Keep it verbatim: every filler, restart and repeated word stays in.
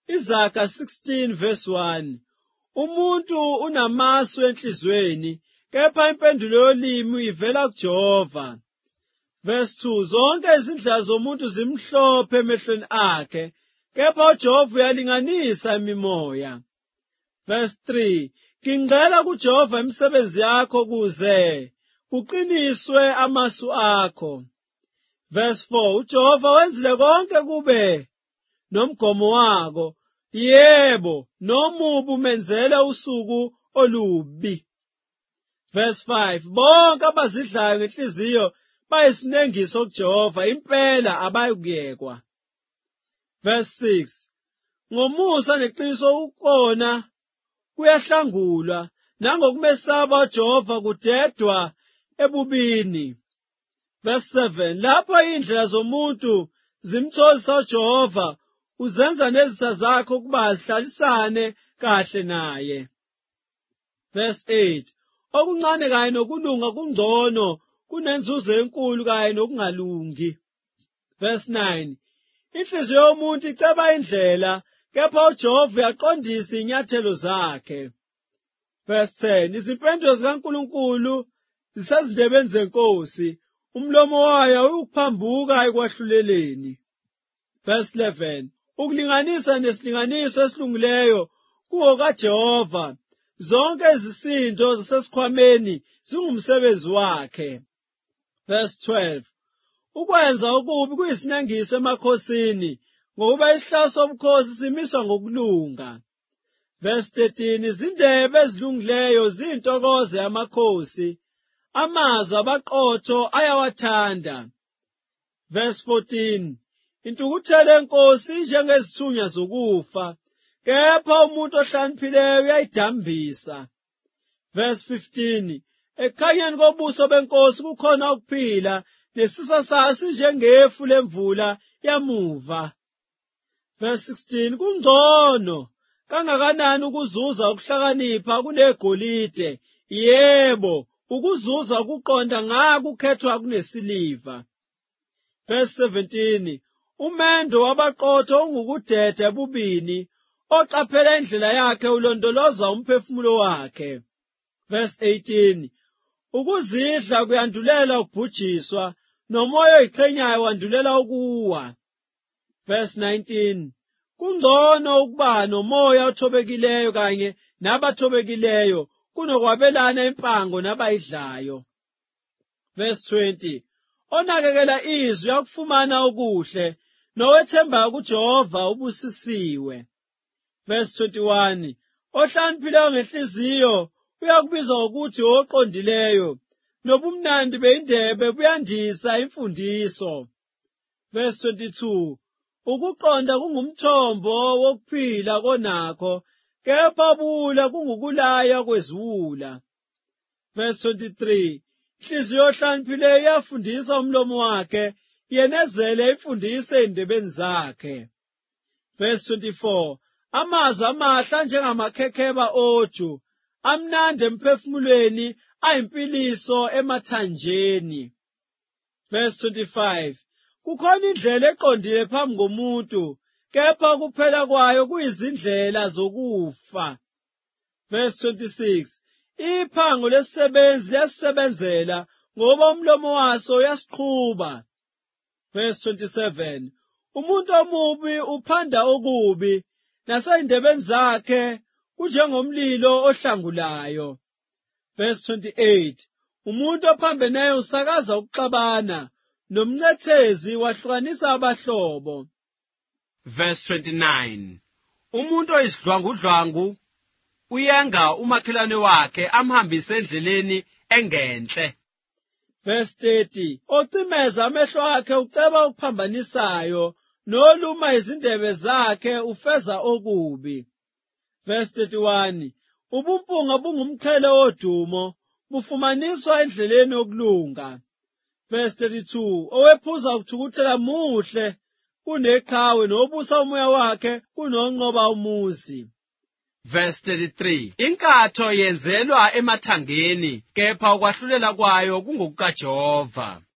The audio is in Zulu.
Izaga sixteen verse one. Umuntu unamasu enhlizweni, kepha impendulo yolimi ivela kuJehova. Verse two. Zonke izindlela zomuntu zimhlophe emehlweni akhe, kepha uJehova uyalinganisa imimoya. Verse three. Ngingcela kuJehova imisebenzi yakho kuze kuqiniswe amasu akho. Verse four. uJehova wenzile konke kube nomgomo wako, yebo, nomubi umenzele usuku olubi. Verse five. Bonke abazidlayo ngenhliziyo bayisinengiso kuJehova, impela abayikuyekwa. Verse six. Ngomusa neqiniso ukona kuyahlangulwa, nangokumesaba uJehova kudedwa ebubini. Verse seven. Lapho indlela zomuntu zimthokozisa uJehova, uzenza nezitha zakhe ukuba zihlalisane kahle naye. Verse eight. Okuncane kanye nokulunga kungcono kunenzuzo enkulu kanye nokungalungi. Verse nine. Inhliziyo yomuntu iceba indlela, kepha uJehova uyaqondisa inyathelo zakhe. Verse ten. Izimpendulo zikaNkulunkulu zisezindebeni zenkosi, umlomo wayo ukuphambuka ekwahluleleni. Verse eleven. Ukulinganisa nesilinganiso esilungileyo kungokaJehova, zonke izisindo zasesikhwameni zingumsebenzi wakhe. Verse twelve. Ukwenza okubi kuyisinengiso emakhosini, ngokuba isihlalo sobukhosi simiswa ngokulunga. Verse thirteen. Izindebe ezilungileyo ziyintokozo yamakhosi, amazwi abaqotho ayawathanda. Verse fourteen. Intukuthelo yenkosi njengezithunya zokufa, kepha umuntu ohlakaniphileyo uyayidambisa. Verse fifteen. Ekhanyeni kobuso benkosi kukhona ukuphila, nesisa sayo sinjengefu lemvula yamuva. Verse sixteen. Kungcono kangakanani ukuzuza ukuhlakanipha kunegolide, yebo, ukuzuza ukuqonda ngakukhethwa kunesiliva. Verse seventeen. Umendo wabaqotho ungukudeda ebubini, oqaphela indlela yakhe ulondoloza umphefumulo wakhe. Verse eighteen. Ukuzidla kuyandulela ukubhujiswa, nomoya oyiqhenyayo wandulela ukuwa. Verse nineteen. Kungcono ukuba nomoya othobekileyo kanye nabathobekileyo kunokwabelana impango nabayidlayo. Verse twenty. Onakekela izwi yakufumana okuhle, nowethembayo kuJehova ubusisiwe. Verse twenty-one. Ohlakaniphileyo ngenhliziyo uyakubizwa ngokuthi oqondileyo, nobumnandi beyindebe buyandisa imfundiso. Verse twenty-two. Ukuqonda kungumthombo wokuphila konakho, kepha ubuwula kungukulaya kweziwula. Verse twenty-three. Inhliziyo ohlakaniphileyo iyafundisa umlomo wakhe, yenezele imfundiso ey'ndebeni zakhe. Verse twenty-four. Amazwi amahle njengamakhekheba oju, amnandi emphefumulweni, ayimpiliso emathanjeni. Verse twenty-five. Kukhona indlela eqondile phambi komuntu, kepha ukuphela kwayo kuyizindlela zokufa. Verse twenty-six. Iphango lesisebenzi liyasisebenzela, ngoba umlomo waso uyasiqhuba. Verse twenty-seven. Umuntu omubi uphanda okubi, nasey'ndebeni zakhe kunjengomlilo ohlangulayo. Verse twenty-eight. Umuntu ophambeneyo usakaza ukuxabana, nomncethezi wahlukanisa abahlobo. Verse twenty-nine. Umuntu oyisidlwangudlwangu uyenga umakhelwane wakhe amhambise endleleni engenhle. Verse thirty. Ocimeza amehlo akhe uceba okuphambanisayo, noluma izindebe zakhe ufeza okubi. Verse thirty-one. Ubumpunga bungumqhele wodumo, bufumaniswa endleleni yokulunga. Verse thirty-two. Owephuza ukuthukuthela muhle kuneqhawe, nobusa umoya wakhe kunonqoba umuzi. Verse thirty-three. Inkatho yenzelwa emathangeni, kepha ukwahlulela kwayo kungokukaJehova.